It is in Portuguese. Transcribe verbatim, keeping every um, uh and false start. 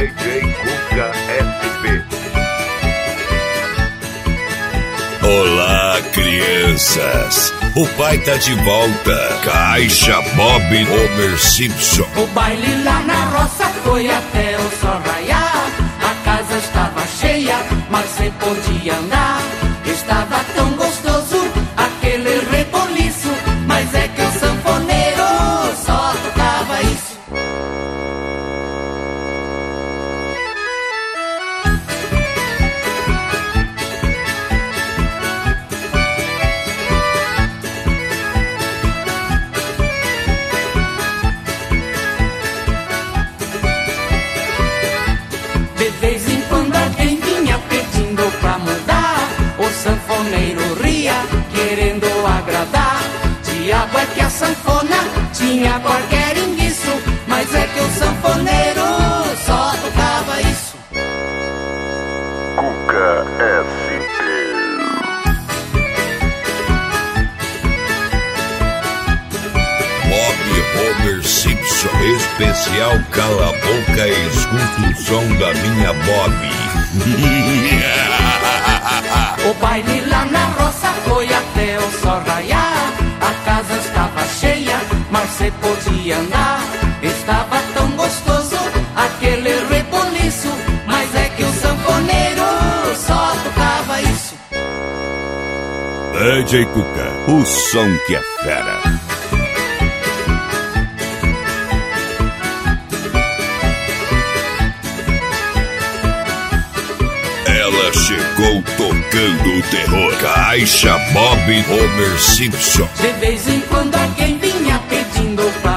D J Cuca S P. Olá, crianças! O pai tá de volta. Caixa Bob Homer Simpson. O baile lá na roça foi até o sol raiar. A casa estava cheia, mas sem podia andar. Estava tão gostoso aquele reboliço, mas é que o sanfoneiro só tocava isso. De vez em quando alguém vinha pedindo pra mudar. O sanfoneiro ria, querendo agradar. Diabo é que a sanfona tinha qualquer enguiço, mas é que o sanfoneiro só tocava isso. Cuca S P. Bob Homer Simpson. Especial Cala a Boca e escuta o som da minha Bob. O baile lá na roça foi até o sol raiar. A casa estava cheia, mas se podia andar. Estava tão gostoso aquele reboliço, mas é que o sanfoneiro só tocava isso. D J Cuca, o som que é fera. Ela chegou tocando o terror. Caixa Bob Homer Simpson. De vez em quando alguém vinha pedindo pra